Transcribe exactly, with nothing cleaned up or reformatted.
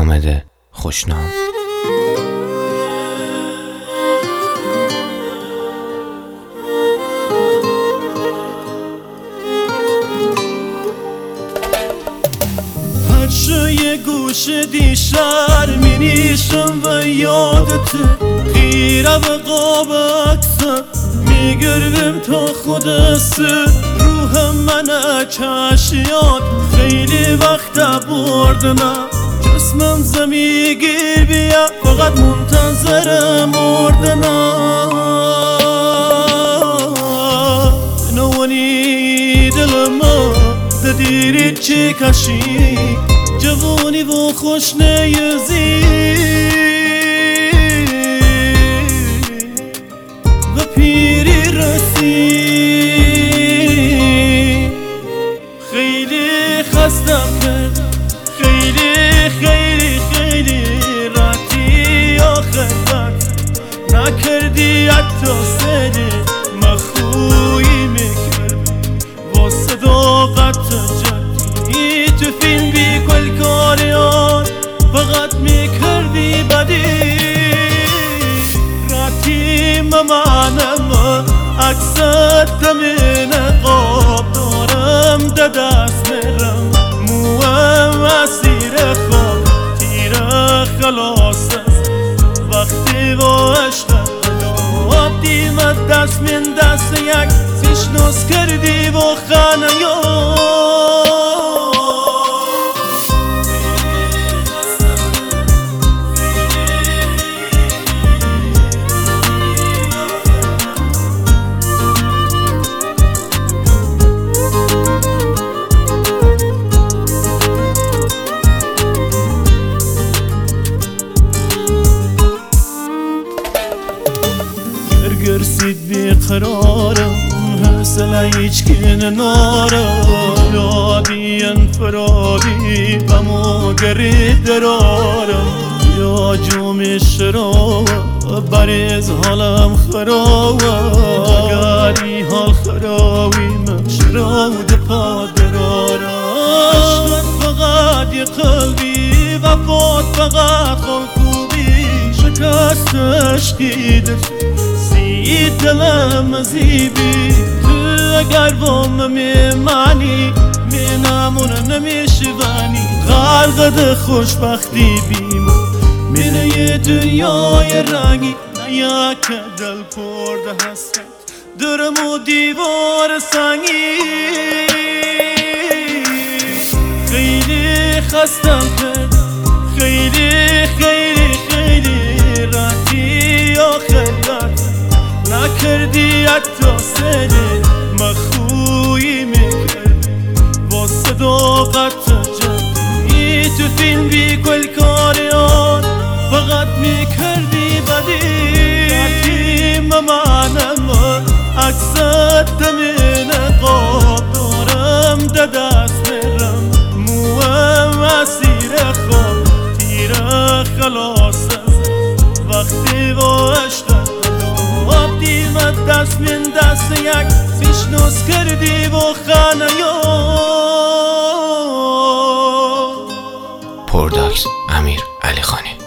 حامد خوشنام. یه گوش دی شرمی نیشم و یادت خیره و قاب اکسر میگرم تا خودست روح من چشیات خیلی وقت بردنم جسمم زمی گیر بیا فقط منتظر مردنم نوانی دلما دیری چی کشی جوانی و خوش نیزی و پیری رسی خیلی خستم کرد خیلی خیلی خیلی راتی آخر وقت نکردی حتی سری مخوی میکرد و صداقت جدی تو فیلم بی کل کاریان فقط میکردی بدی راتی ممانم عکست دمین قاب دارم ده دست میرم موام اسیر خواب تیر خلاص است وقتی و عشق خلاب دیمت دست من دست یک سیشنوس کردی و خانه یا گرسید بیقرارم حوصله هیچ که نارم یادی فراری غمو گرید درارم یا جوم شراب بریز حالم خراب گاری حال خرابی من شرود پا درارم عشقت فقط یه قلبی وفات فقط خلقوبی شکست عشقی دفت دلم زیبی تو اگر وام میمانی منامون نمیشوانی غرقد خوشبختی بیم من یه دنیای رنگی نیا که دل پرده هست درم و دیوار سنگی خیلی خستم کرد خیلی خیلی خیلی راتی آخر نکردی حتی سری مخوی میکرد با صداقت جدی تو فیلم بی کل کاریان فقط میکردی بدی راتی ممانم عکست دمین قاب دارم ده دست میرم موام اسیر خواب تیر خلاص است وقتی و عشق آب دیمت دست من دست یک سیشنوس کردی و خانه یا پرداکس امیر علی خانی.